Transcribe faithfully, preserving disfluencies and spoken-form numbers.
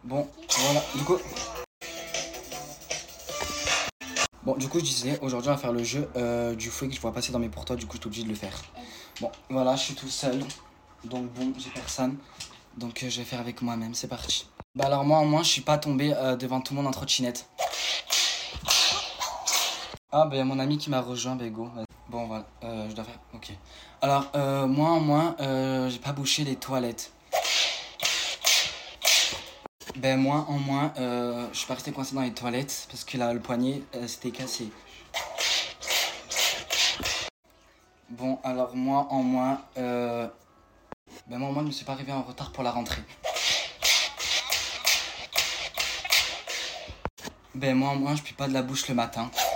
Bon, voilà, du coup... Bon, du coup, je disais, aujourd'hui, on va faire le jeu euh, du fouet que je vois passer dans mes pour toi, du coup, je suis obligé de le faire. Bon, voilà, je suis tout seul, donc bon, j'ai personne, donc euh, je vais faire avec moi-même, c'est parti. Bah alors moi, au moins, je suis pas tombé euh, devant tout le monde en trottinette. Ah, bah, y a mon ami qui m'a rejoint, bah, go. Bon, voilà, euh, je dois faire, ok. Alors, euh, moi, au moins, euh, j'ai pas bouché les toilettes. Ben moi en moins, euh, je suis pas resté coincé dans les toilettes parce que là, le poignet euh, s'était cassé. Bon, alors moi en moins, euh, ben moi en moins, je me suis pas arrivé en retard pour la rentrée. Ben moi en moins, je pue pas de la bouche le matin.